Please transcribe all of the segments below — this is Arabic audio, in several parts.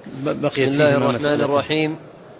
بسم الله الرحمن الرحيم.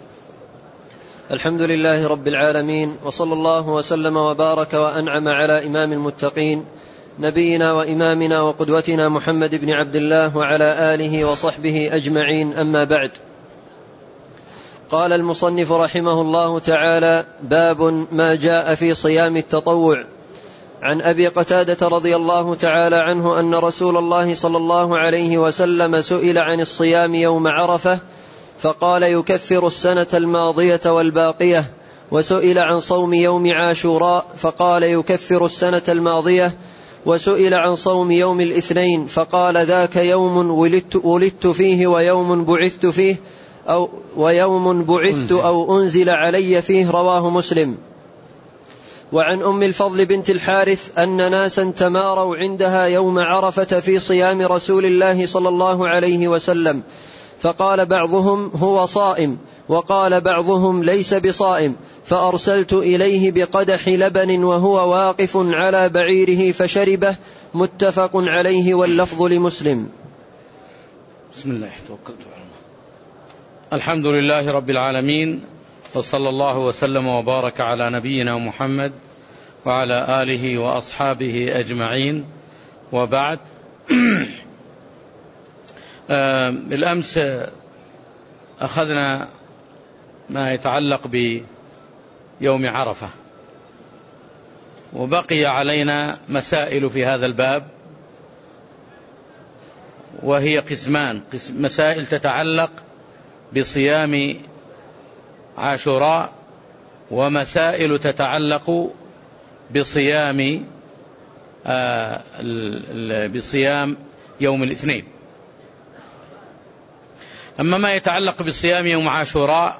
الحمد لله رب العالمين، وصلى الله وسلم وبارك وأنعم على إمام المتقين نبينا وإمامنا وقدوتنا محمد بن عبد الله وعلى آله وصحبه أجمعين، أما بعد. قال المصنف رحمه الله تعالى: باب ما جاء في صيام التطوع. عن أبي قتادة رضي الله تعالى عنه أن رسول الله صلى الله عليه وسلم سئل عن الصيام يوم عرفة فقال: يكفر السنة الماضية والباقية. وسئل عن صوم يوم عاشوراء فقال: يكفر السنة الماضية. وسئل عن صوم يوم الاثنين فقال: ذاك يوم ولدت فيه ويوم بعثت فيه ويوم بعثت أو أنزل علي فيه، رواه مسلم. وعن أم الفضل بنت الحارث أن ناسا تماروا عندها يوم عرفة في صيام رسول الله صلى الله عليه وسلم، فقال بعضهم: هو صائم، وقال بعضهم: ليس بصائم، فأرسلت إليه بقدح لبن وهو واقف على بعيره فشربه، متفق عليه، واللفظ لمسلم. بسم الله توكلت على الله. الحمد لله رب العالمين، وصلى الله وسلم وبارك على نبينا محمد وعلى آله وأصحابه أجمعين، وبعد. بالأمس أخذنا ما يتعلق بيوم عرفة، وبقي علينا مسائل في هذا الباب، وهي قسمان: مسائل تتعلق بصيام عاشوراء، ومسائل تتعلق بصيام يوم الاثنين. أما ما يتعلق بصيام يوم عاشوراء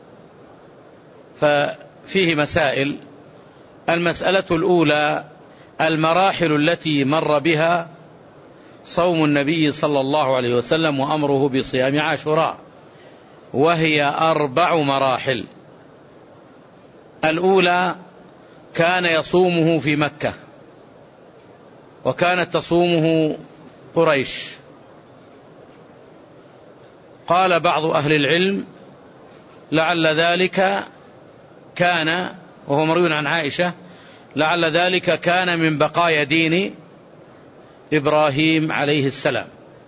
ففيه مسائل. المسألة الأولى: المراحل التي مر بها صوم النبي صلى الله عليه وسلم وأمره بصيام عاشوراء، وهي 4 مراحل. الأولى: كان يصومه في مكة، وكانت تصومه قريش. قال بعض أهل العلم: لعل ذلك كان، وهو مروي عن عائشة، لعل ذلك كان من بقايا دين إبراهيم عليه السلام.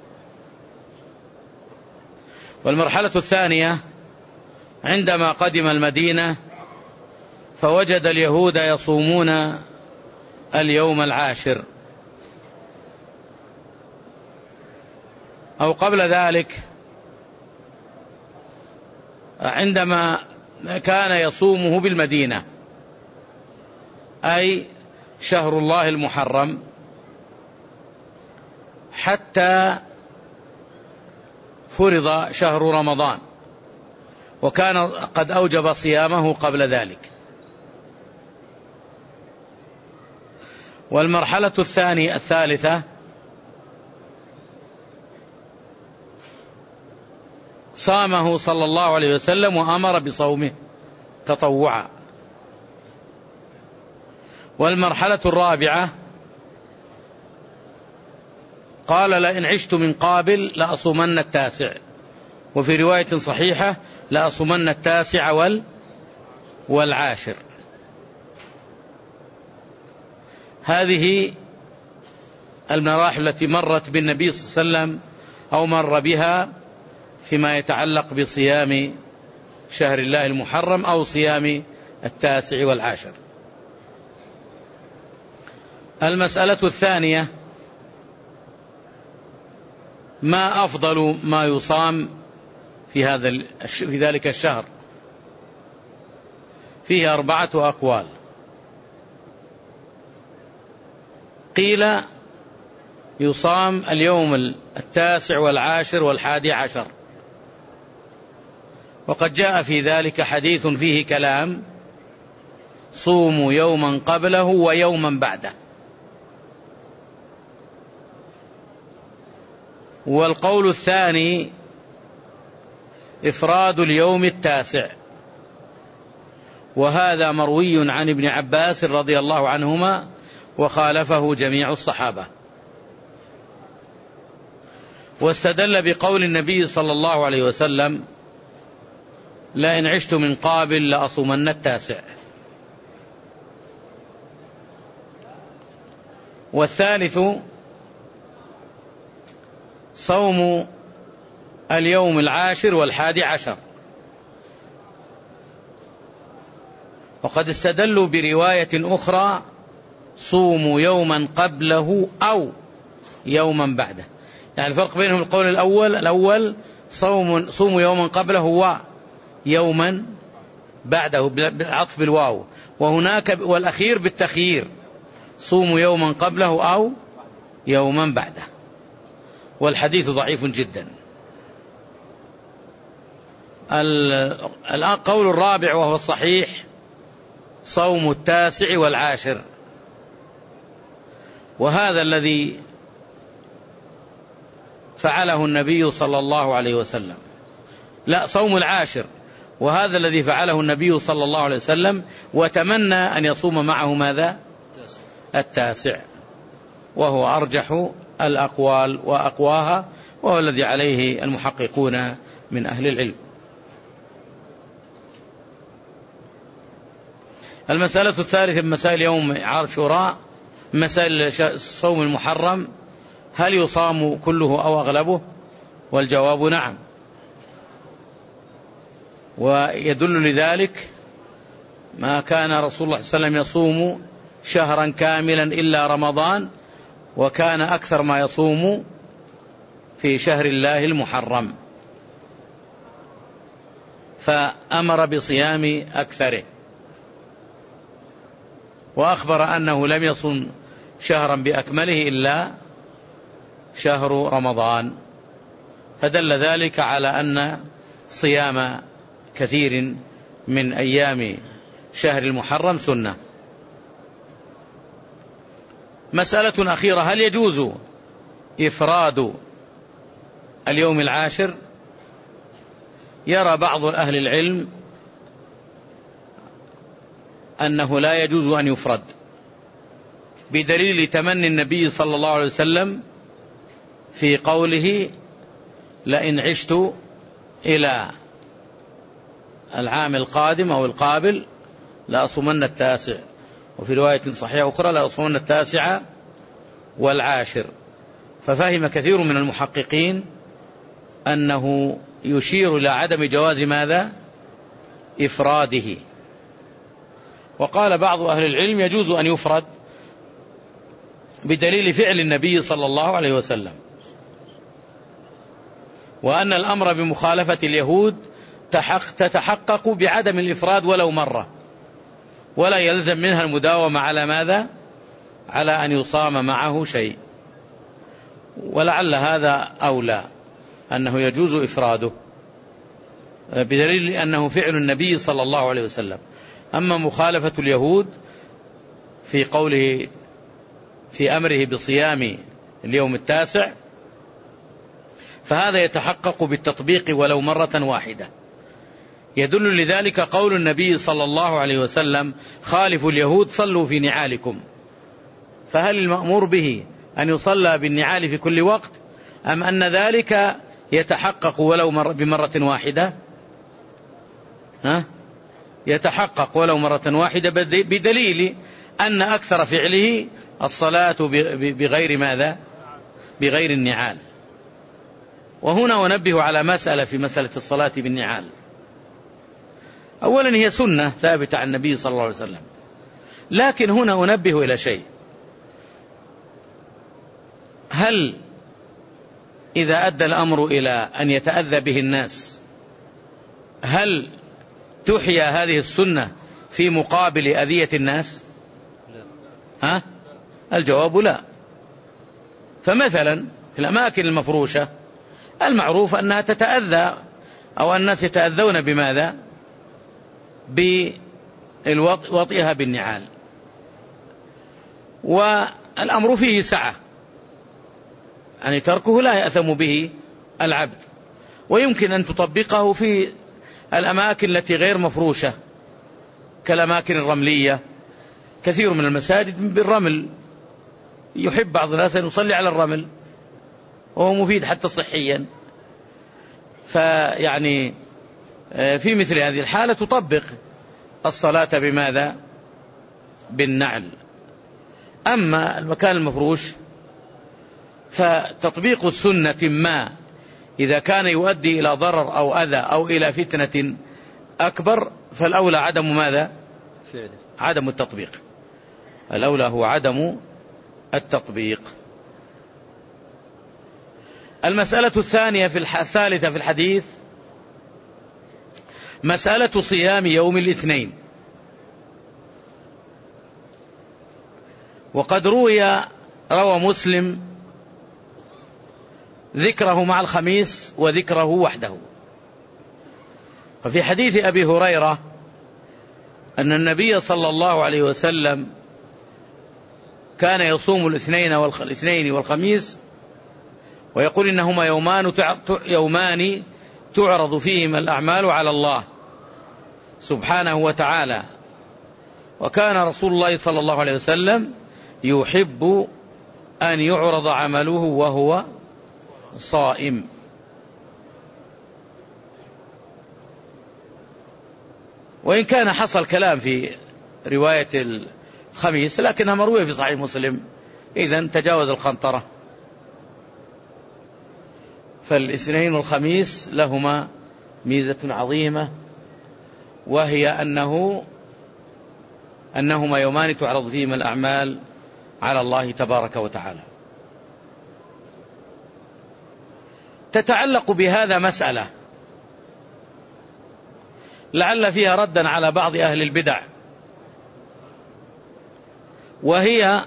والمرحلة الثانية: عندما قدم المدينة فوجد اليهود يصومون اليوم العاشر، أو قبل ذلك عندما كان يصومه بالمدينة، أي شهر الله المحرم، حتى فرض شهر رمضان، وكان قد أوجب صيامه قبل ذلك. والمرحلة الثالثة: صامه صلى الله عليه وسلم وأمر بصومه تطوعا. والمرحلة الرابعة: قال: لئن عشت من قابل لأصومن 9، وفي رواية صحيحة: لأصومن 9 والعاشر. هذه المراحل التي مرت بالنبي صلى الله عليه وسلم أو مر بها فيما يتعلق بصيام شهر الله المحرم أو صيام 9 والعاشر. المسألة الثانية: ما أفضل ما يصام في ذلك الشهر؟ فيه 4 أقوال. قيل: يصام اليوم 9 والعاشر وال11، وقد جاء في ذلك حديث فيه كلام: صوموا يوما قبله ويوما بعده. والقول الثاني: إفراد اليوم 9، وهذا مروي عن ابن عباس رضي الله عنهما، وخالفه جميع الصحابة. واستدل بقول النبي صلى الله عليه وسلم: لئن عشت من قابل لأصومن التاسع. والثالث صوم اليوم 10 و11، وقد استدلوا برواية أخرى: صوموا يوما قبله أو يوما بعده. يعني الفرق بينهم القول الأول صوموا يوما قبله ويوما بعده بالعطف بالواو، وهناك والأخير بالتخيير: صوموا يوما قبله أو يوما بعده. والحديث ضعيف جدا. القول الرابع وهو الصحيح: صوم 9 و10، وهذا الذي فعله النبي صلى الله عليه وسلم. لا، صوم 10، وهذا الذي فعله النبي صلى الله عليه وسلم، وتمنى أن يصوم معه ماذا؟ 9، وهو أرجح الأقوال وأقواها، وهو الذي عليه المحققون من أهل العلم. المسألة الثالثة من مسائل يوم عاشوراء، مسائل الصوم المحرم: هل يصام كله أو أغلبه؟ والجواب نعم. ويدل لذلك ما كان رسول الله صلى الله عليه وسلم يصوم شهرا كاملا إلا رمضان، وكان أكثر ما يصوم في شهر الله المحرم، فأمر بصيام أكثره، وأخبر أنه لم يصم شهرا بأكمله إلا شهر رمضان، فدل ذلك على أن صيام كثير من أيام شهر المحرم سنة. مسألة أخيرة: هل يجوز إفراد اليوم 10؟ يرى بعض أهل العلم أنه لا يجوز أن يفرد، بدليل تمني النبي صلى الله عليه وسلم في قوله: لئن عشت إلى العام القادم أو القابل لأصومن 9، وفي رواية صحيحة أخرى: لأصومن 9 و10. ففهم كثير من المحققين أنه يشير إلى عدم جواز ماذا؟ إفراده. وقال بعض أهل العلم: يجوز أن يفرد بدليل فعل النبي صلى الله عليه وسلم، وأن الأمر بمخالفة اليهود تتحقق بعدم الإفراد ولو مرة، ولا يلزم منها المداومة على ماذا؟ على أن يصام معه شيء. ولعل هذا أولى، أنه يجوز إفراده بدليل أنه فعل النبي صلى الله عليه وسلم. أما مخالفة اليهود في قوله في أمره بصيام اليوم 9، فهذا يتحقق بالتطبيق ولو مرة واحدة. يدل لذلك قول النبي صلى الله عليه وسلم: خالفوا اليهود صلوا في نعالكم. فهل المأمور به أن يصلى بالنعال في كل وقت، أم أن ذلك يتحقق ولو بمرة واحدة؟ يتحقق ولو مرة واحدة بدليل أن أكثر فعله الصلاة بغير ماذا؟ بغير النعال. وهنا أنبه على مسألة في مسألة الصلاة بالنعال. أولا هي سنة ثابتة عن النبي صلى الله عليه وسلم، لكن هنا أنبه إلى شيء: هل إذا أدى الأمر إلى أن يتأذى به الناس، هل تحيا هذه السنة في مقابل أذية الناس؟ الجواب لا. فمثلا في الأماكن المفروشة المعروف أنها تتأذى، أو الناس يتأذون بماذا؟ بوطئها بالنعال، والأمر فيه سعة، يعني تركه لا يأثم به العبد. ويمكن أن تطبقه في الأماكن التي غير مفروشة كالأماكن الرملية. كثير من المساجد بالرمل، يحب بعض الناس أن يصلي على الرمل، وهو مفيد حتى صحيا. فيعني في مثل هذه الحالة تطبق الصلاة بماذا؟ بالنعل. أما المكان المفروش فتطبيق السنة ما إذا كان يؤدي إلى ضرر أو أذى أو إلى فتنة أكبر فالأولى عدم ماذا؟ عدم التطبيق. الأولى هو عدم التطبيق. المسألة الثانية الثالثة في الحديث مسألة صيام يوم الاثنين. وقد روى مسلم ذكره مع الخميس وذكره وحده. وفي حديث أبي هريرة أن النبي صلى الله عليه وسلم كان يصوم الاثنين والخميس ويقول إنهما يومان تعرض فيهما الأعمال على الله سبحانه وتعالى. وكان رسول الله صلى الله عليه وسلم يحب أن يعرض عمله وهو صائم. وإن كان حصل كلام في رواية الخميس لكنها مروية في صحيح مسلم، إذن تجاوز القنطرة. فالاثنين والخميس لهما ميزة عظيمة، وهي أنهما يومان تعرض فيهما الأعمال على الله تبارك وتعالى. تتعلق بهذا مسألة لعل فيها ردا على بعض أهل البدع، وهي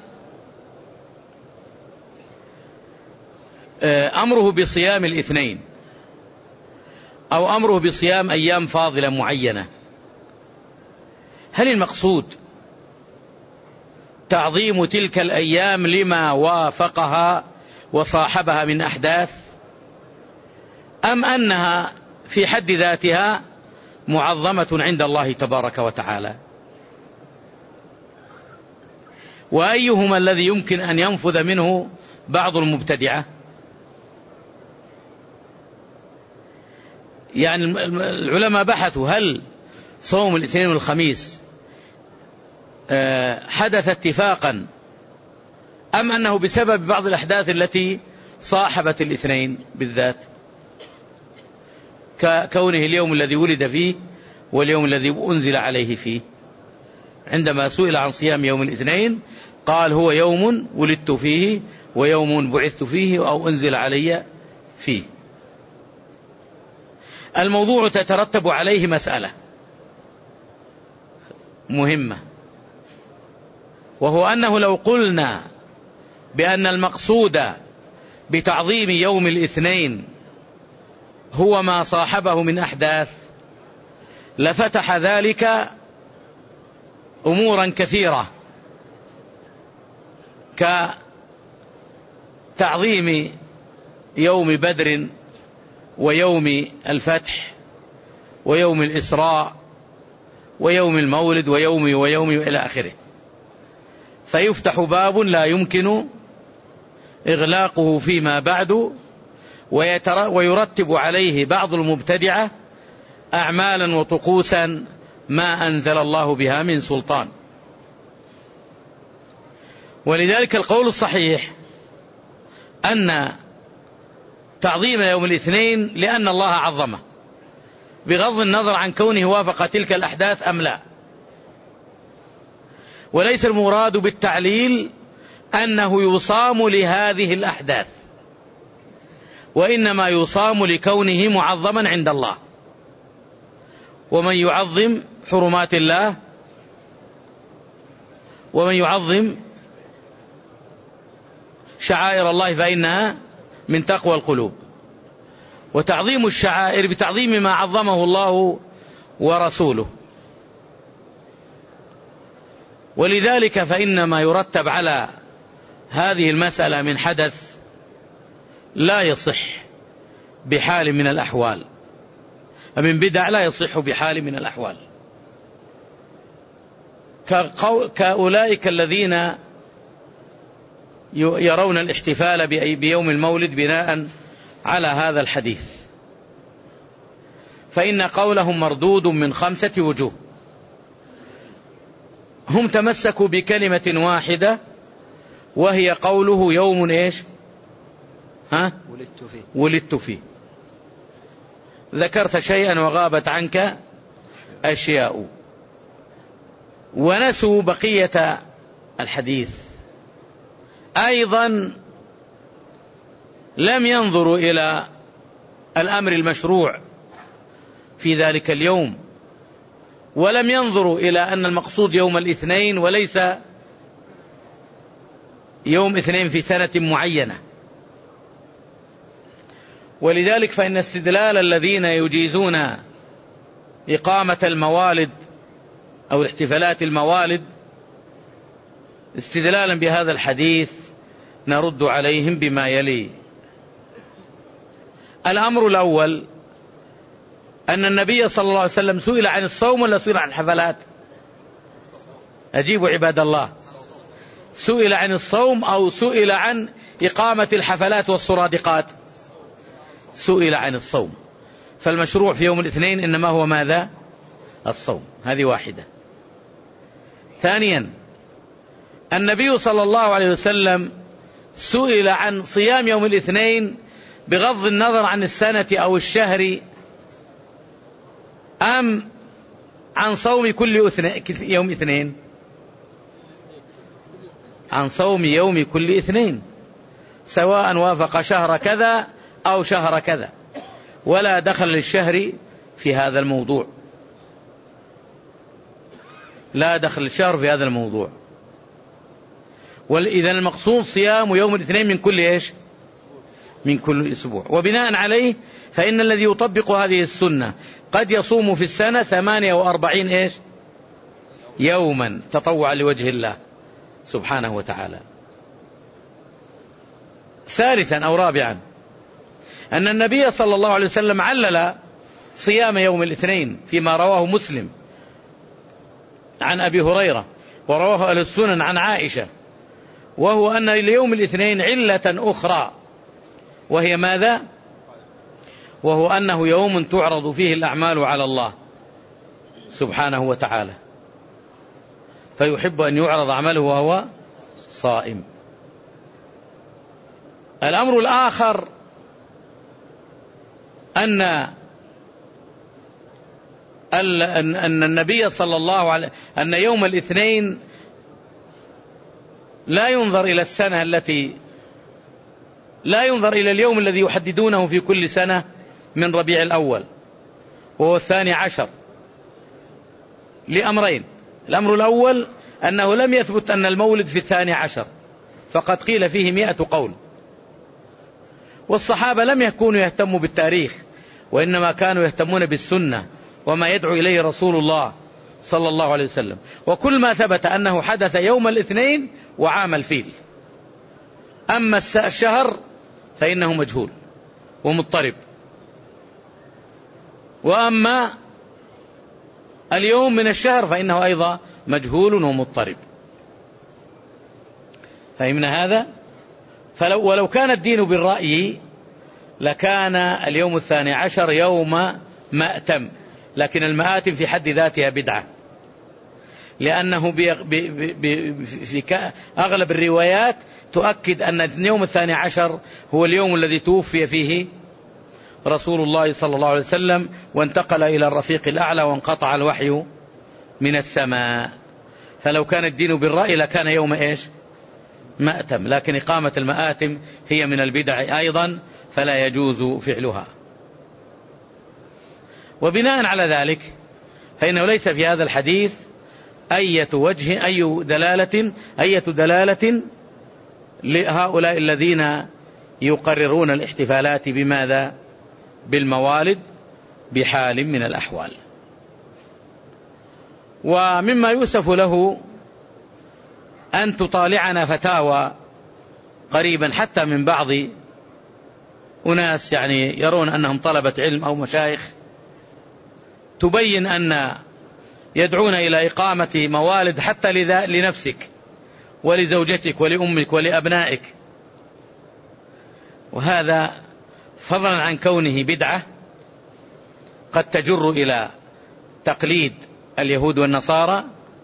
أمره بصيام الاثنين أو أمره بصيام أيام فاضلة معينة. هل المقصود تعظيم تلك الأيام لما وافقها وصاحبها من أحداث، أم أنها في حد ذاتها معظمة عند الله تبارك وتعالى؟ وأيهما الذي يمكن أن ينفذ منه بعض المبتدعة؟ يعني العلماء بحثوا هل صوم الاثنين والخميس حدث اتفاقا أم أنه بسبب بعض الأحداث التي صاحبت الاثنين بالذات، ككونه اليوم الذي ولد فيه واليوم الذي أنزل عليه فيه. عندما سئل عن صيام يوم الاثنين قال هو يوم ولدت فيه ويوم بعثت فيه أو أنزل علي فيه. الموضوع تترتب عليه مسألة مهمة، وهو أنه لو قلنا بأن المقصود بتعظيم يوم الاثنين هو ما صاحبه من أحداث لفتح ذلك أمورا كثيرة، كتعظيم يوم بدر ويوم الفتح ويوم الإسراء ويوم المولد ويوم إلى آخره. فيفتح باب لا يمكن إغلاقه فيما بعد، ويرتب عليه بعض المبتدعة أعمالا وطقوسا ما أنزل الله بها من سلطان. ولذلك القول الصحيح أن تعظيم يوم الاثنين لأن الله عظمه بغض النظر عن كونه وافق تلك الأحداث أم لا. وليس المراد بالتعليل أنه يصام لهذه الأحداث، وإنما يصام لكونه معظما عند الله. ومن يعظم حرمات الله ومن يعظم شعائر الله فإنها من تقوى القلوب. وتعظيم الشعائر بتعظيم ما عظمه الله ورسوله. ولذلك فإنما يرتب على هذه المسألة من حدث لا يصح بحال من الأحوال، ومن بدع لا يصح بحال من الأحوال، كأولئك الذين يرون الاحتفال بيوم المولد بناء على هذا الحديث، فإن قولهم مردود من 5 وجوه. هم تمسكوا بكلمة واحدة وهي قوله يوم إيش؟ ولدت فيه. ذكرت شيئا وغابت عنك أشياء، ونسوا بقية الحديث. أيضا لم ينظروا إلى الأمر المشروع في ذلك اليوم، ولم ينظروا إلى أن المقصود يوم الاثنين وليس يوم اثنين في سنة معينة. ولذلك فإن استدلال الذين يجيزون إقامة الموالد أو احتفالات الموالد استدلالا بهذا الحديث نرد عليهم بما يلي. الأمر الأول أن النبي صلى الله عليه وسلم سئل عن الصوم ولا سئل عن الحفلات؟ أجيبوا عباد الله، سئل عن الصوم أو سئل عن إقامة الحفلات والسرادقات؟ سئل عن الصوم، فالمشروع في يوم الاثنين إنما هو ماذا؟ الصوم. هذه واحدة. ثانيا النبي صلى الله عليه وسلم سئل عن صيام يوم الاثنين بغض النظر عن السنة أو الشهر، أم عن صوم كل يوم اثنين؟ عن صوم يوم كل اثنين، سواء وافق شهر كذا أو شهر كذا، ولا دخل للشهر في هذا الموضوع، لا دخل الشهر في هذا الموضوع. وإذا المقصود صيام يوم الاثنين من كل إيش؟ من كل أسبوع. وبناء عليه فإن الذي يطبق هذه السنة قد يصوم في السنة 48 إيش؟ يوما تطوعا لوجه الله سبحانه وتعالى. ثالثا أو رابعا أن النبي صلى الله عليه وسلم علل صيام يوم الاثنين فيما رواه مسلم عن أبي هريرة ورواه أهل السنن عن عائشة، وهو أن ليوم الاثنين علة أخرى، وهي ماذا؟ وهو أنه يوم تعرض فيه الأعمال على الله سبحانه وتعالى، فيحب أن يعرض عمله وهو صائم. الأمر الآخر أن النبي صلى الله عليه أن يوم الاثنين لا ينظر إلى السنة التي لا ينظر إلى اليوم الذي يحددونه في كل سنة من ربيع الأول وهو 12، لأمرين. الأمر الأول أنه لم يثبت أن المولد في 12، فقد قيل فيه 100 قول، والصحابة لم يكونوا يهتموا بالتاريخ، وإنما كانوا يهتمون بالسنة وما يدعو إليه رسول الله صلى الله عليه وسلم. وكل ما ثبت أنه حدث يوم الاثنين وعام الفيل. أما الشهر فإنه مجهول ومضطرب، وأما اليوم من الشهر فإنه أيضا مجهول ومضطرب. فهمنا هذا؟ ولو كان الدين بالرأي لكان اليوم 12 يوم مأتم، لكن المآتم في حد ذاتها بدعة، لأنه في أغلب الروايات تؤكد أن اليوم 12 هو اليوم الذي توفي فيه رسول الله صلى الله عليه وسلم وانتقل إلى الرفيق الأعلى وانقطع الوحي من السماء. فلو كان الدين بالرأي لكان يوم إيش؟ مأتم، لكن إقامة المآتم هي من البدع أيضا فلا يجوز فعلها. وبناء على ذلك فإنه ليس في هذا الحديث أي دلالة لهؤلاء الذين يقررون الاحتفالات بماذا؟ بالموالد بحال من الأحوال. ومما يؤسف له أن تطالعنا فتاوى قريبا حتى من بعض أناس يعني يرون أنهم طلبة علم أو مشايخ، تبين أن يدعون إلى إقامة موالد حتى لنفسك ولزوجتك ولأمك ولأبنائك. وهذا فضلا عن كونه بدعة قد تجر إلى تقليد اليهود والنصارى،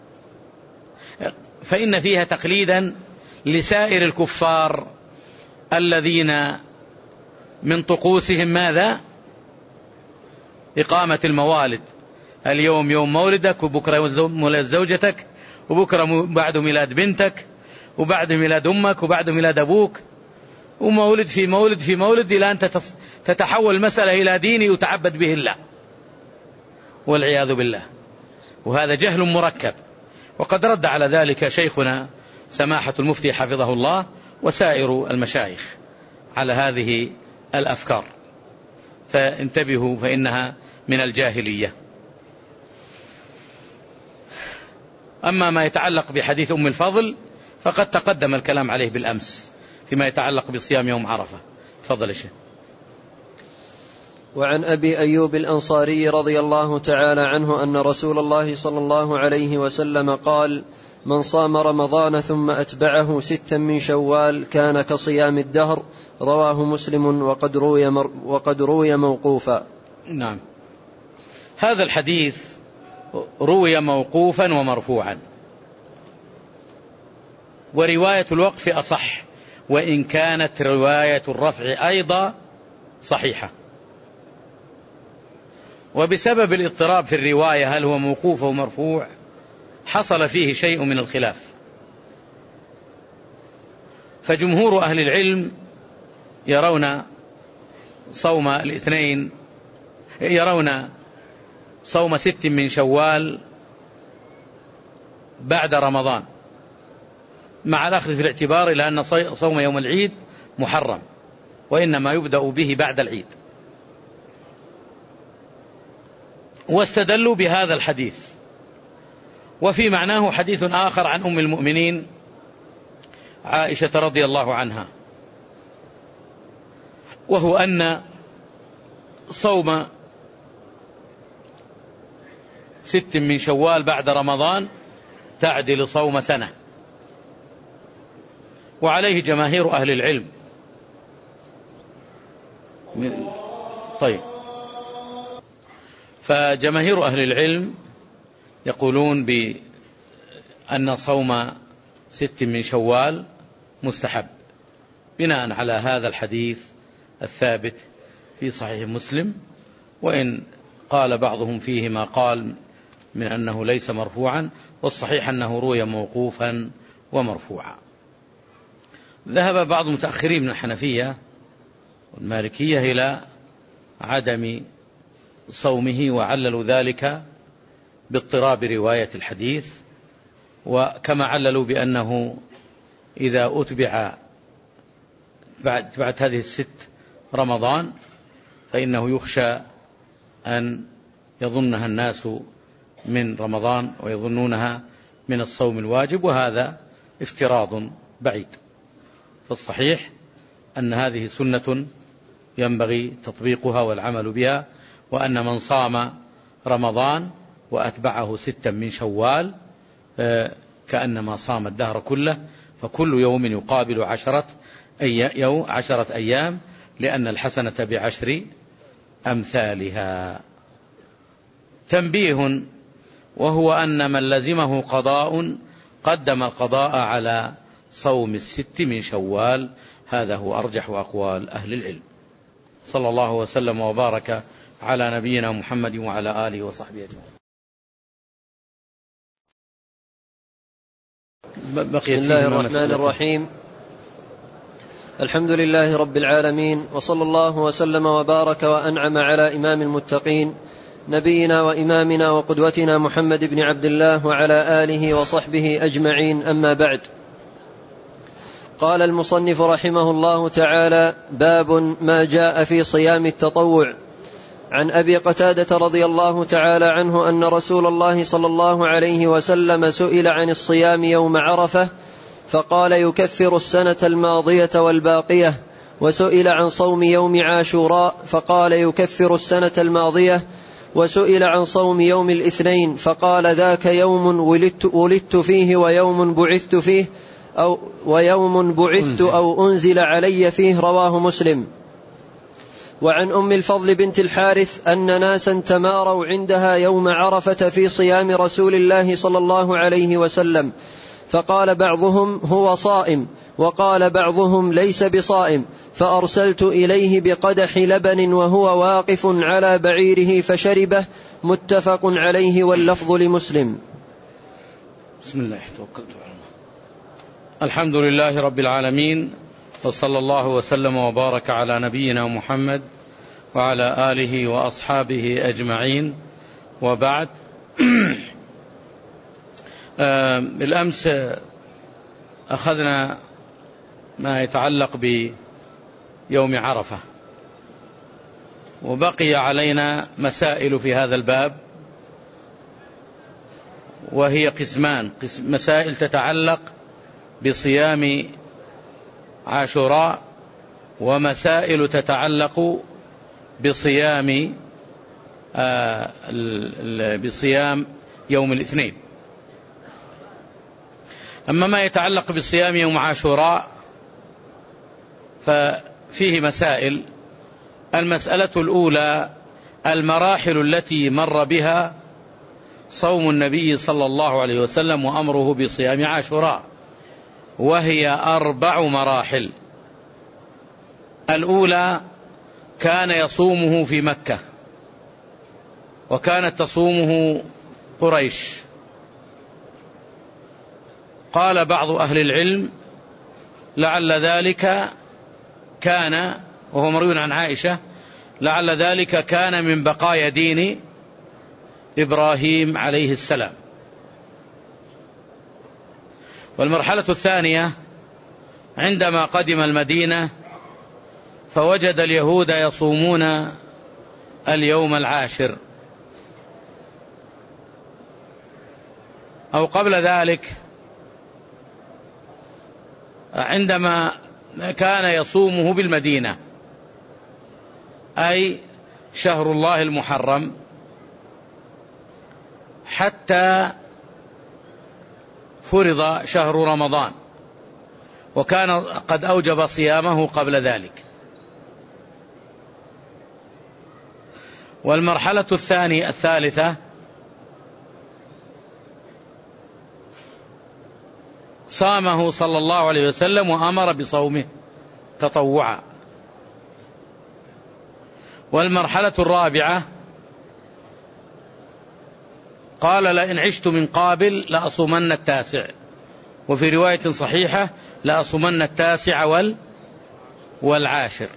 فإن فيها تقليدا لسائر الكفار الذين من طقوسهم ماذا؟ إقامة الموالد، اليوم يوم مولدك، وبكرة مولد زوجتك، وبكرة بعد ميلاد بنتك، وبعد ميلاد أمك، وبعد ميلاد أبوك، ومولد في مولد في مولد، إلى أن تتحول المسألة إلى دين يتعبد به الله والعياذ بالله. وهذا جهل مركب، وقد رد على ذلك شيخنا سماحة المفتي حفظه الله وسائر المشايخ على هذه الأفكار، فانتبهوا فإنها من الجاهلية. أما ما يتعلق بحديث أم الفضل فقد تقدم الكلام عليه بالأمس فيما يتعلق بصيام يوم عرفة. تفضل يا شيخ. وعن أبي أيوب الأنصاري رضي الله تعالى عنه أن رسول الله صلى الله عليه وسلم قال: من صام رمضان ثم أتبعه 6 من شوال كان كصيام الدهر. رواه مسلم وقد روي موقوفا. نعم، هذا الحديث روي موقوفا ومرفوعا، ورواية الوقف أصح، وإن كانت رواية الرفع أيضا صحيحة. وبسبب الاضطراب في الرواية هل هو موقوف أو مرفوع حصل فيه شيء من الخلاف، فجمهور أهل العلم يرون صوم الاثنين، يرون صوم 6 من شوال بعد رمضان، مع الأخذ في الاعتبار إلى أن صوم يوم العيد محرم، وإنما يبدأ به بعد العيد. واستدلوا بهذا الحديث. وفي معناه حديث آخر عن أم المؤمنين عائشة رضي الله عنها، وهو أن صوم 6 من شوال بعد رمضان تعدل صوم سنة، وعليه جماهير أهل العلم. طيب، فجماهير أهل العلم يقولون بأن صوم 6 من شوال مستحب، بناء على هذا الحديث الثابت في صحيح مسلم، وإن قال بعضهم فيه ما قال من أنه ليس مرفوعا، والصحيح أنه روي موقوفا ومرفوعا. ذهب بعض المتأخرين من الحنفية والمالكية إلى عدم صومه، وعللوا ذلك باضطراب رواية الحديث، وكما عللوا بأنه إذا أتبع بعد هذه 6 رمضان فإنه يخشى أن يظنها الناس من رمضان ويظنونها من الصوم الواجب، وهذا افتراض بعيد. فالصحيح أن هذه سنة ينبغي تطبيقها والعمل بها، وأن من صام رمضان وأتبعه 6 من شوال كأنما صام الدهر كله، فكل يوم يقابل 10 أيام، لأن الحسنة ب10 أمثالها. تنبيه، وهو أن من لزمه قضاء قدم القضاء على صوم 6 من شوال، هذا هو أرجح أقوال أهل العلم. صلى الله وسلم وبارك على نبينا محمد وعلى آله وصحبه أجمعين. بسم الله الرحمن الرحيم. الحمد لله رب العالمين، وصلى الله وسلم وبارك وأنعم على إمام المتقين نبينا وإمامنا وقدوتنا محمد بن عبد الله وعلى آله وصحبه أجمعين. أما بعد، قال المصنف رحمه الله تعالى: باب ما جاء في صيام التطوع. عن أبي قتادة رضي الله تعالى عنه أن رسول الله صلى الله عليه وسلم سئل عن الصيام يوم عرفة فقال: يكفر السنة الماضية والباقية. وسئل عن صوم يوم عاشوراء فقال: يكفر السنة الماضية. وسئل عن صوم يوم الاثنين فقال: ذاك يوم ولدت فيه ويوم بعثت فيه، ويوم بعثت أو أنزل علي فيه، رواه مسلم. وعن أم الفضل بنت الحارث أن ناسا تماروا عندها يوم عرفة في صيام رسول الله صلى الله عليه وسلم، فقال بعضهم هو صائم، وقال بعضهم ليس بصائم، فأرسلت إليه بقدح لبن وهو واقف على بعيره فشربه، متفق عليه واللفظ لمسلم. بسم الله توكلت على الله. الحمد لله رب العالمين، وصلى الله وسلم وبارك على نبينا محمد وعلى آله وأصحابه أجمعين، وبعد. بالأمس أخذنا ما يتعلق بيوم عرفة، وبقي علينا مسائل في هذا الباب، وهي قسمان: مسائل تتعلق بصيام عاشوراء، ومسائل تتعلق بصيام يوم الاثنين. أما ما يتعلق بصيام يوم عاشوراء ففيه مسائل. المسألة الأولى: المراحل التي مر بها صوم النبي صلى الله عليه وسلم وأمره بصيام عاشوراء، وهي 4 مراحل. الأولى: كان يصومه في مكة، وكانت تصومه قريش. قال بعض أهل العلم لعل ذلك كان، وهو مروي عن عائشة، لعل ذلك كان من بقايا دين إبراهيم عليه السلام. والمرحلة الثانية: عندما قدم المدينة فوجد اليهود يصومون اليوم العاشر، أو قبل ذلك عندما كان يصومه بالمدينة، أي شهر الله المحرم، حتى فرض شهر رمضان، وكان قد أوجب صيامه قبل ذلك. والمرحلة الثالثة: صامه صلى الله عليه وسلم وأمر بصومه تطوعا. والمرحلة الرابعة: قال لئن عشت من قابل لأصومن 9، وفي رواية صحيحة لأصومن 9 والعاشر.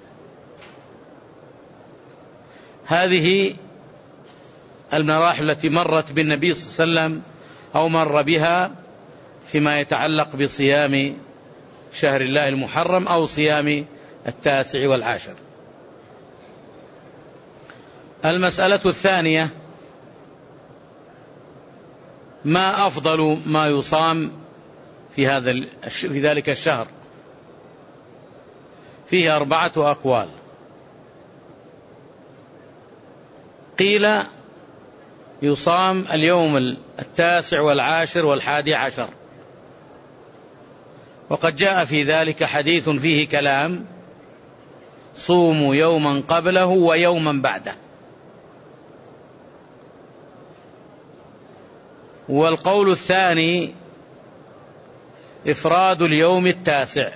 هذه المراحل التي مرت بالنبي صلى الله عليه وسلم أو مر بها فيما يتعلق بصيام شهر الله المحرم أو صيام 9 والعاشر. المسألة الثانية: ما أفضل ما يصام في ذلك الشهر؟ فيه 4 أقوال. قيل يصام اليوم 9 والعاشر والحادي عشر، وقد جاء في ذلك حديث فيه كلام: صوموا يوما قبله ويوما بعده. والقول الثاني: إفراد اليوم 9،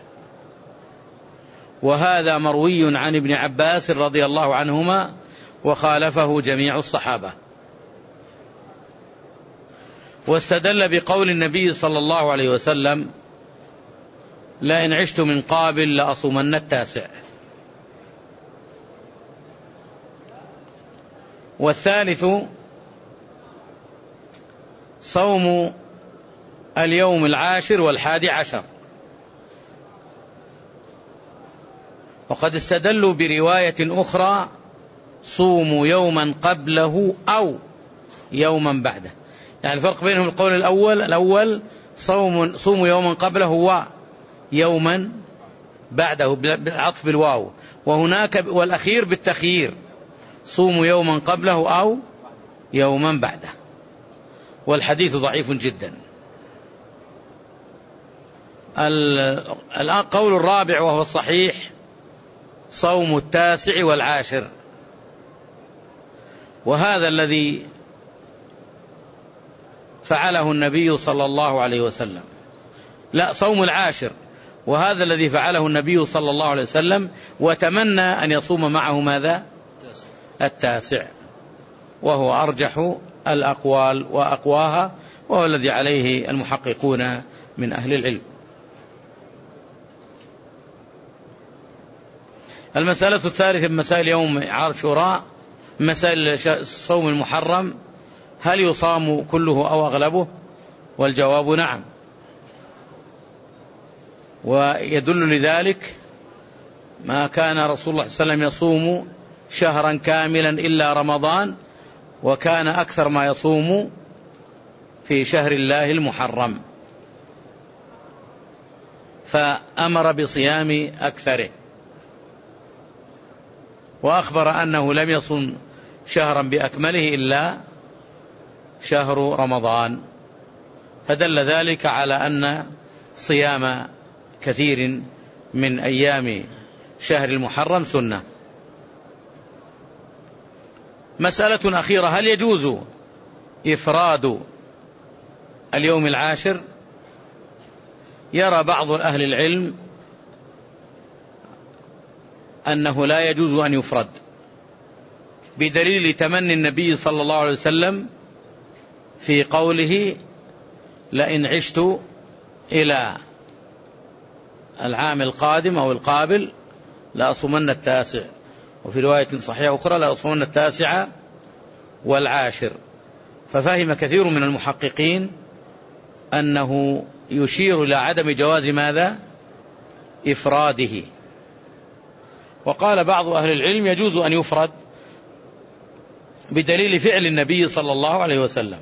وهذا مروي عن ابن عباس رضي الله عنهما، وخالفه جميع الصحابة. واستدل بقول النبي صلى الله عليه وسلم: لئن عشت من قابل لأصومن 9. والثالث: صوم اليوم العاشر والحادي عشر، وقد استدلوا برواية أخرى: صوموا يوما قبله أو يوما بعده. يعني الفرق بينهم القول الأول صوموا يوما قبله ويوما بعده بالعطف بالواو، وهناك والأخير بالتخيير: صوموا يوما قبله أو يوما بعده. والحديث ضعيف جدا. القول الرابع وهو الصحيح صوم التاسع والعاشر، وهذا الذي فعله النبي صلى الله عليه وسلم. لا، صوم العاشر، وهذا الذي فعله النبي صلى الله عليه وسلم، وتمنى أن يصوم معه ماذا؟ التاسع، وهو أرجح الأقوال وأقواها، وهو الذي عليه المحققون من أهل العلم. المسألة الثالثة من مسائل يوم عاشوراء، مسائل الصوم المحرم، هل يصام كله أو أغلبه؟ والجواب نعم، ويدل لذلك ما كان رسول الله صلى الله عليه وسلم يصوم شهرا كاملا إلا رمضان، وكان أكثر ما يصوم في شهر الله المحرم، فأمر بصيام أكثره، وأخبر أنه لم يصم شهرا بأكمله إلا شهر رمضان، فدل ذلك على أن صيام كثير من أيام شهر المحرم سنة. مسألة أخيرة، هل يجوز إفراد اليوم العاشر؟ يرى بعض أهل العلم أنه لا يجوز أن يفرد، بدليل تمني النبي صلى الله عليه وسلم في قوله: لئن عشت إلى العام القادم أو القابل لأصومن التاسع، وفي رواية صحيحة أخرى لأصومن التاسع والعاشر. ففهم كثير من المحققين أنه يشير إلى عدم جواز ماذا؟ إفراده. وقال بعض أهل العلم يجوز أن يفرد بدليل فعل النبي صلى الله عليه وسلم،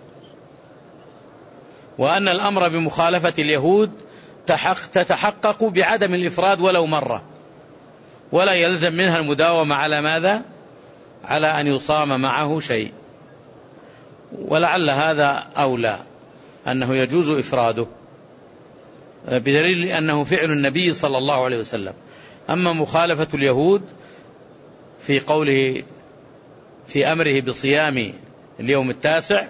وأن الأمر بمخالفة اليهود تتحقق بعدم الإفراد ولو مرة، ولا يلزم منها المداومة على ماذا؟ على أن يصام معه شيء. ولعل هذا أولى، أنه يجوز إفراده بدليل أنه فعل النبي صلى الله عليه وسلم. أما مخالفة اليهود في قوله في أمره بصيام اليوم التاسع،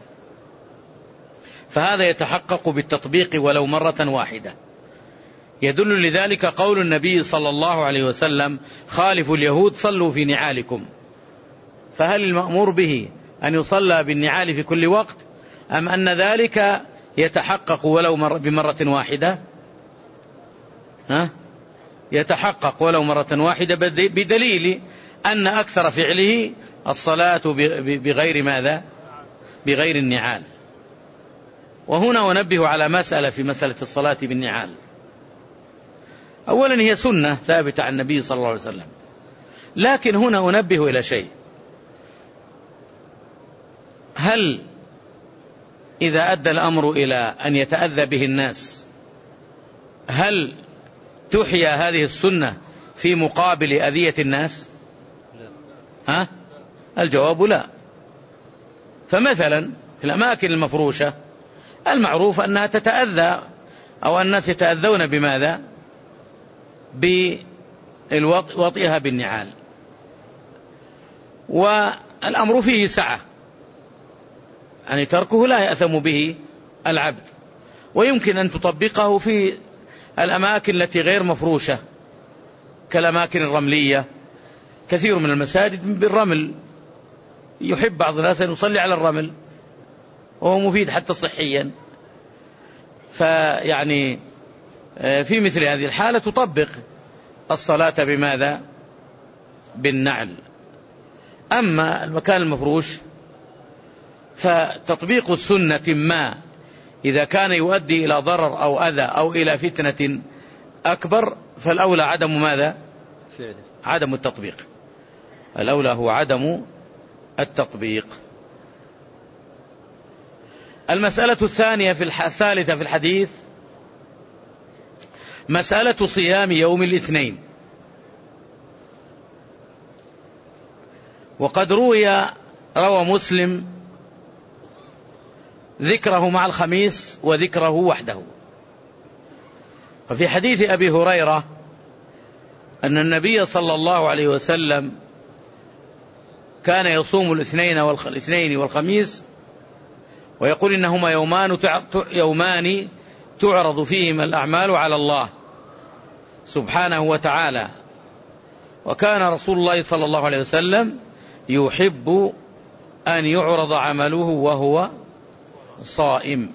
فهذا يتحقق بالتطبيق ولو مرة واحدة. يدل لذلك قول النبي صلى الله عليه وسلم: خالفوا اليهود صلوا في نعالكم. فهل المأمور به أن يصلى بالنعال في كل وقت، أم أن ذلك يتحقق ولو بمرة واحدة؟ يتحقق ولو مرة واحدة بدليل أن أكثر فعله الصلاة بغير ماذا؟ بغير النعال. وهنا أنبه على مسألة في مسألة الصلاة بالنعال. أولا هي سنة ثابتة عن النبي صلى الله عليه وسلم، لكن هنا أنبه إلى شيء: هل إذا أدى الأمر إلى أن يتأذى به الناس، هل تحيا هذه السنة في مقابل أذية الناس؟ الجواب لا. فمثلا في الأماكن المفروشة المعروف أنها تتأذى، أو الناس يتأذون بماذا؟ بوطئها بالنعال، والأمر فيه سعة، يعني تركه لا يأثم به العبد. ويمكن أن تطبقه في الأماكن التي غير مفروشة كالأماكن الرملية. كثير من المساجد بالرمل، يحب بعض الناس أن يصلي على الرمل، وهو مفيد حتى صحيا. فيعني في مثل هذه الحالة تطبق الصلاة بماذا؟ بالنعل. أما المكان المفروش فتطبيق السنة ما إذا كان يؤدي إلى ضرر أو أذى أو إلى فتنة أكبر، فالأولى عدم ماذا؟ عدم التطبيق. الأولى هو عدم التطبيق. المسألة الثانية الثالثة في الحديث مسألة صيام يوم الاثنين. وقد روى مسلم ذكره مع الخميس وذكره وحده. وفي حديث أبي هريرة أن النبي صلى الله عليه وسلم كان يصوم الاثنين والخميس ويقول إنهما يومان تعرض فيهما الأعمال على الله سبحانه وتعالى. وكان رسول الله صلى الله عليه وسلم يحب أن يعرض عمله وهو صائم.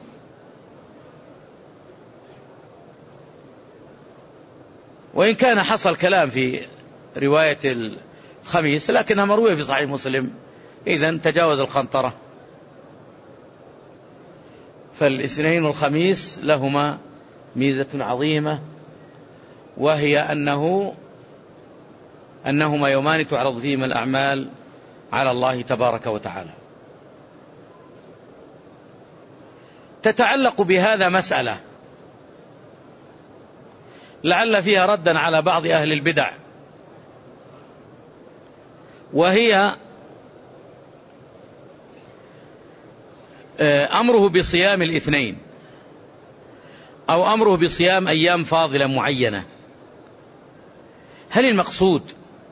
وإن كان حصل كلام في رواية الخميس لكنها مروية في صحيح مسلم، إذن تجاوز القنطرة. فالاثنين والخميس لهما ميزة عظيمة، وهي أنهما يومان تعرض فيهما الأعمال على الله تبارك وتعالى. تتعلق بهذا مسألة لعل فيها ردا على بعض أهل البدع، وهي أمره بصيام الاثنين أو أمره بصيام أيام فاضلة معينة. هل المقصود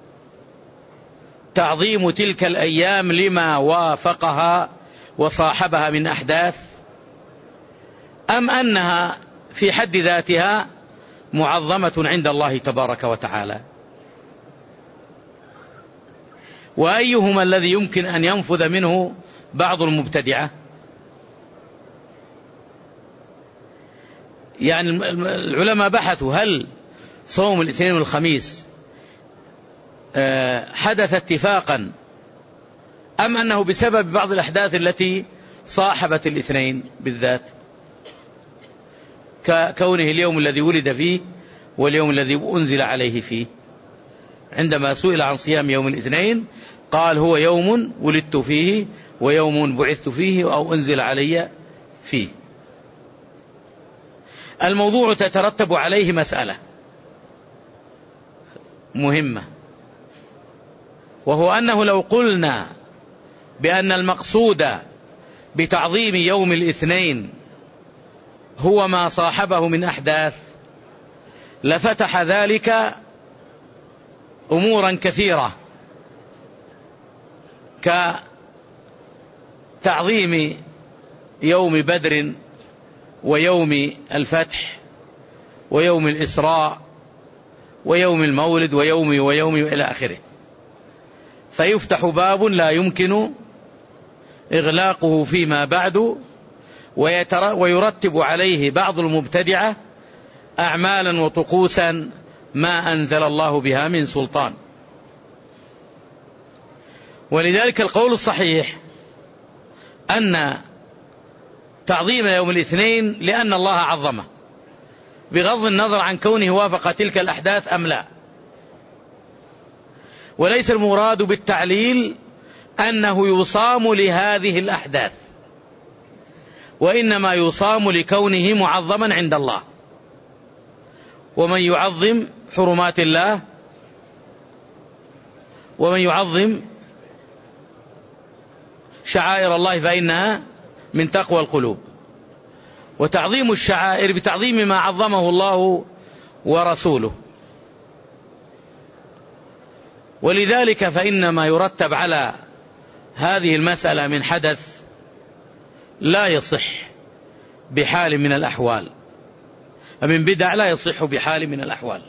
تعظيم تلك الأيام لما وافقها وصاحبها من أحداث، أم أنها في حد ذاتها معظمة عند الله تبارك وتعالى؟ وأيهما الذي يمكن أن ينفذ منه بعض المبتدعة؟ يعني العلماء بحثوا هل صوم الاثنين والخميس حدث اتفاقا أم أنه بسبب بعض الأحداث التي صاحبت الاثنين بالذات، ككونه اليوم الذي ولد فيه واليوم الذي أنزل عليه فيه. عندما سئل عن صيام يوم الاثنين قال هو يوم ولدت فيه ويوم بعثت فيه أو أنزل علي فيه. الموضوع تترتب عليه مسألة مهمة، وهو أنه لو قلنا بأن المقصود بتعظيم يوم الاثنين هو ما صاحبه من أحداث لفتح ذلك أمورا كثيرة، كتعظيم يوم بدر ويوم الفتح ويوم الإسراء ويوم المولد ويوم إلى آخره. فيفتح باب لا يمكن إغلاقه فيما بعد، ويرتب عليه بعض المبتدعة أعمالا وطقوسا ما أنزل الله بها من سلطان. ولذلك القول الصحيح أن تعظيم يوم الاثنين لأن الله عظمه بغض النظر عن كونه وافق تلك الأحداث أم لا، وليس المراد بالتعليل أنه يصام لهذه الأحداث، وإنما يصام لكونه معظما عند الله. ومن يعظم حرمات الله ومن يعظم شعائر الله فإنها من تقوى القلوب. وتعظيم الشعائر بتعظيم ما عظمه الله ورسوله. ولذلك فإنما يرتب على هذه المسألة من حدث لا يصح بحال من الأحوال، ومن بدع لا يصح بحال من الأحوال،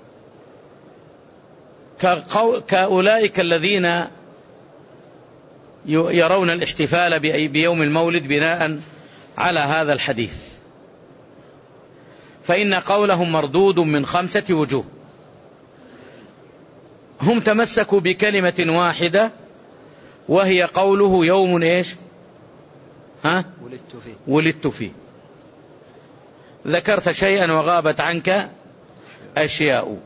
كأولئك الذين يرون الاحتفال بيوم المولد بناء على هذا الحديث، فإن قولهم مردود من 5 وجوه. هم تمسكوا بكلمة واحدة وهي قوله يوم إيش؟ ولدت فيه. ذكرت شيئا وغابت عنك أشياء،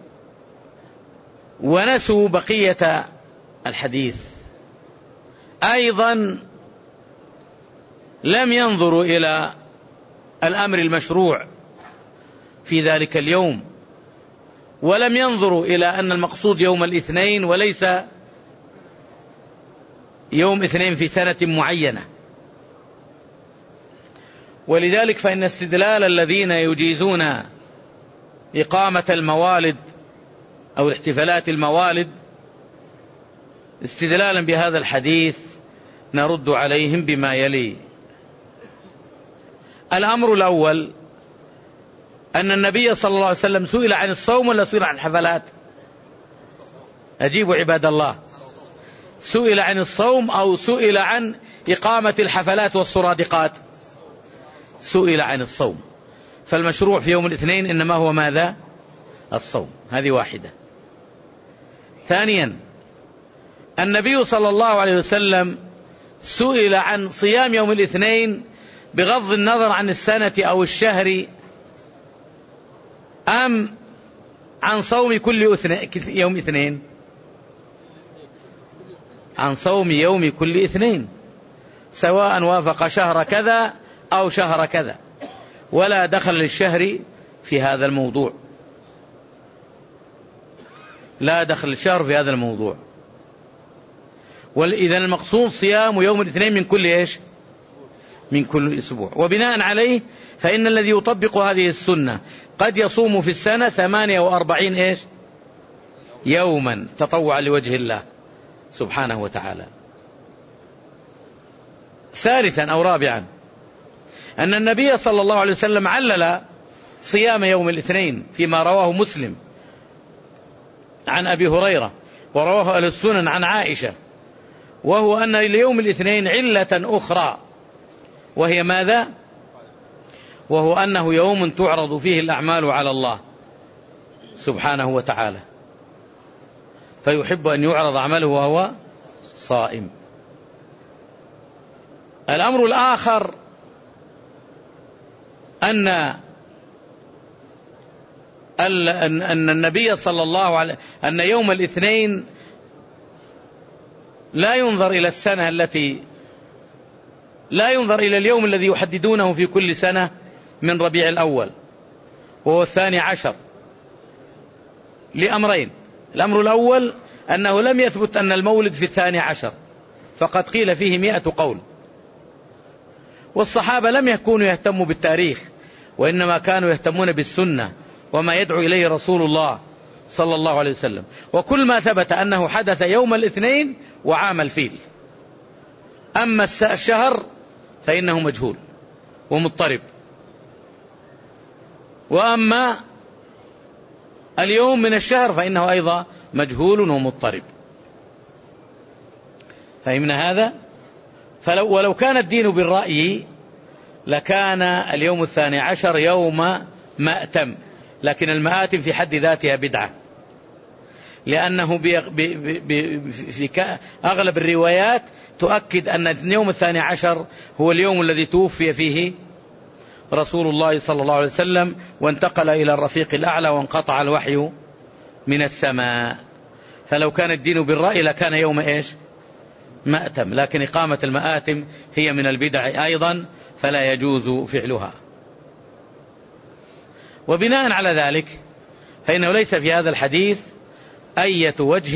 ونسوا بقية الحديث. أيضا لم ينظروا إلى الأمر المشروع في ذلك اليوم، ولم ينظروا إلى أن المقصود يوم الاثنين وليس يوم اثنين في سنة معينة. ولذلك فإن استدلال الذين يجيزون إقامة الموالد أو احتفالات الموالد استدلالا بهذا الحديث نرد عليهم بما يلي. الأمر الأول أن النبي صلى الله عليه وسلم سئل عن الصوم ولا سئل عن الحفلات؟ أجيبوا عباد الله، سئل عن الصوم أو سئل عن إقامة الحفلات والسرادقات؟ سئل عن الصوم، فالمشروع في يوم الاثنين إنما هو ماذا؟ الصوم. هذه واحدة. ثانيا، النبي صلى الله عليه وسلم سئل عن صيام يوم الاثنين بغض النظر عن السنة أو الشهر، أم عن صوم كل يوم اثنين؟ عن صوم يوم كل اثنين، سواء وافق شهر كذا أو شهر كذا، ولا دخل للشهر في هذا الموضوع، لا دخل الشهر في هذا الموضوع. وإذا المقصود صيام يوم الاثنين من كل إيش؟ من كل أسبوع. وبناء عليه فإن الذي يطبق هذه السنة قد يصوم في السنة 48 إيش؟ يوما تطوعا لوجه الله سبحانه وتعالى. ثالثا أو رابعا، أن النبي صلى الله عليه وسلم علل صيام يوم الاثنين فيما رواه مسلم عن أبي هريرة ورواه أهل السنن عن عائشة، وهو أن ليوم الاثنين علة أخرى، وهي ماذا؟ وهو أنه يوم تعرض فيه الأعمال على الله سبحانه وتعالى، فيحب أن يعرض عمله وهو صائم. الأمر الآخر أن النبي صلى الله عليه أن يوم الاثنين لا ينظر إلى السنة لا ينظر إلى اليوم الذي يحددونه في كل سنة من ربيع الأول وهو 12، لأمرين. الأمر الأول أنه لم يثبت أن المولد في 12، فقد قيل فيه 100 قول، والصحابة لم يكونوا يهتموا بالتاريخ، وإنما كانوا يهتمون بالسنة وما يدعو إليه رسول الله صلى الله عليه وسلم. وكل ما ثبت أنه حدث يوم الاثنين وعام الفيل. أما الشهر فإنه مجهول ومضطرب، وأما اليوم من الشهر فإنه أيضا مجهول ومضطرب. فهمنا هذا؟ ولو كان الدين بالرأي لكان اليوم 12 يوم مأتم، لكن المآتم في حد ذاتها بدعة، لأنه في أغلب الروايات تؤكد أن اليوم 12 هو اليوم الذي توفي فيه رسول الله صلى الله عليه وسلم وانتقل إلى الرفيق الأعلى وانقطع الوحي من السماء. فلو كان الدين بالرأي لكان يوم إيش؟ مأتم، لكن إقامة المآتم هي من البدع أيضا فلا يجوز فعلها. وبناء على ذلك فإنه ليس في هذا الحديث أي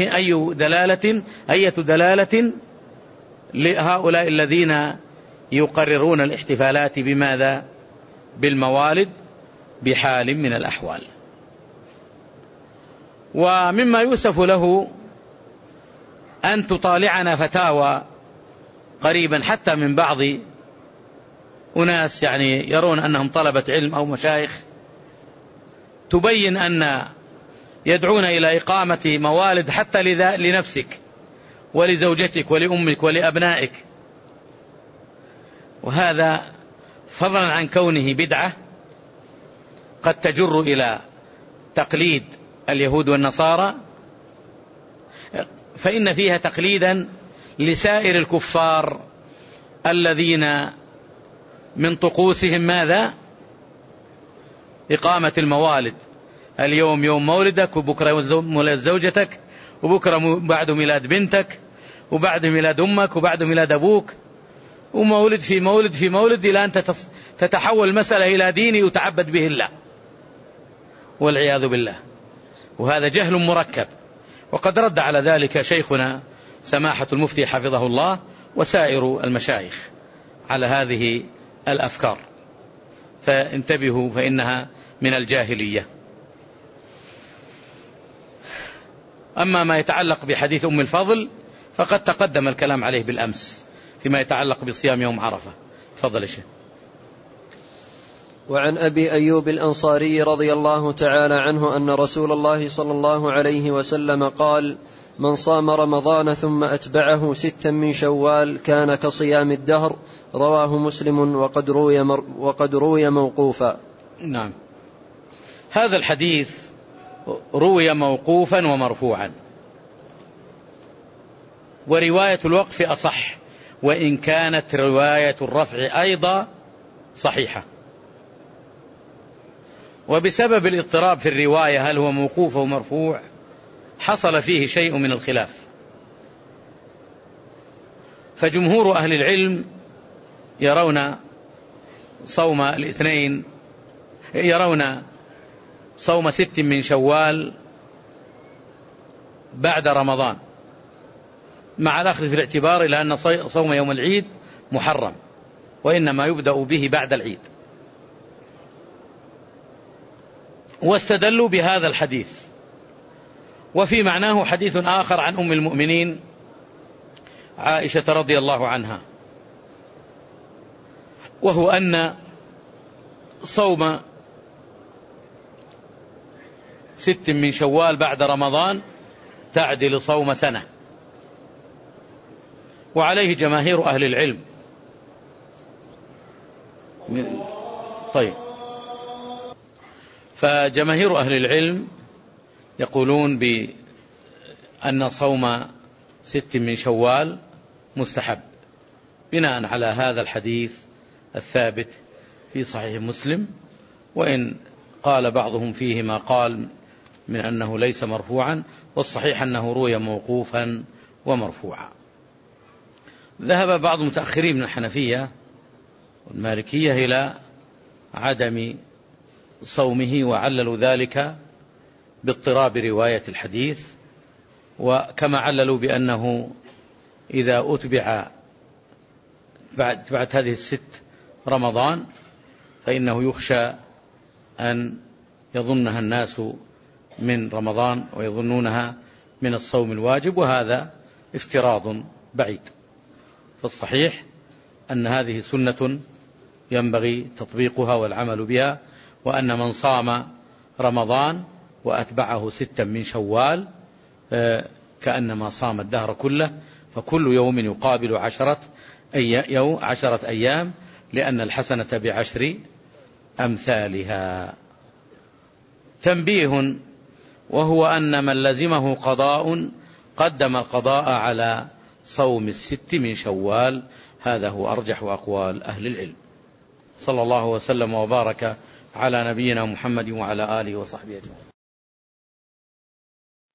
دلالة لهؤلاء الذين يقررون الاحتفالات بماذا؟ بالموالد بحال من الأحوال. ومما يؤسف له أن تطالعنا فتاوى قريبا حتى من بعض أناس يعني يرون أنهم طلبة علم أو مشايخ، تبين أن يدعون إلى إقامة موالد حتى لنفسك ولزوجتك ولأمك ولأبنائك، وهذا فضلا عن كونه بدعة قد تجر إلى تقليد اليهود والنصارى، فإن فيها تقليدا لسائر الكفار الذين من طقوسهم ماذا؟ إقامة الموالد. اليوم يوم مولدك، وبكرة يوم زوجتك، وبكرة بعد ميلاد بنتك، وبعد ميلاد أمك، وبعد ميلاد أبوك، ومولد في مولد في مولد إلى أن تتحول المسألة إلى دين يتعبد به الله والعياذ بالله. وهذا جهل مركب، وقد رد على ذلك شيخنا سماحة المفتي حفظه الله وسائر المشايخ على هذه الأفكار، فانتبهوا فإنها من الجاهلية. أما ما يتعلق بحديث أم الفضل فقد تقدم الكلام عليه بالأمس فيما يتعلق بصيام يوم عرفة. تفضل يا شيخ. وعن أبي أيوب الأنصاري رضي الله تعالى عنه أن رسول الله صلى الله عليه وسلم قال: من صام رمضان ثم أتبعه 6 من شوال كان كصيام الدهر. رواه مسلم وقد روي موقوفا. نعم، هذا الحديث روي موقوفا ومرفوعا، ورواية الوقف أصح، وإن كانت رواية الرفع أيضا صحيحة. وبسبب الاضطراب في الرواية هل هو موقوف أو مرفوع حصل فيه شيء من الخلاف. فجمهور أهل العلم يرون صوم الاثنين، يرون صوم 6 من شوال بعد رمضان، مع الأخذ في الاعتبار إلى أن صوم يوم العيد محرم، وإنما يبدأ به بعد العيد. واستدلوا بهذا الحديث. وفي معناه حديث آخر عن أم المؤمنين عائشة رضي الله عنها، وهو أن صوم 6 من شوال بعد رمضان تعدل صوم سنة، وعليه جماهير أهل العلم. طيب، فجماهير أهل العلم يقولون بأن صوم 6 من شوال مستحب، بناء على هذا الحديث الثابت في صحيح مسلم، وإن قال بعضهم فيه ما قال من أنه ليس مرفوعا، والصحيح أنه روي موقوفا ومرفوعا. ذهب بعض المتأخرين من الحنفية والمالكية إلى عدم صومه، وعللوا ذلك باضطراب رواية الحديث، وكما عللوا بأنه إذا أتبع بعد هذه 6 رمضان فإنه يخشى أن يظنها الناس من رمضان ويظنونها من الصوم الواجب، وهذا افتراض بعيد. فالصحيح أن هذه سنة ينبغي تطبيقها والعمل بها، وأن من صام رمضان وأتبعه 6 من شوال كأنما صام الدهر كله، فكل يوم يقابل 10 أيام، لأن الحسنة ب10 أمثالها. تنبيه، وهو أن من لزمه قضاء قدم القضاء على صوم 6 من شوال، هذا هو أرجح أقوال أهل العلم. صلى الله وسلم وبارك على نبينا محمد وعلى آله وصحبه أجمعين.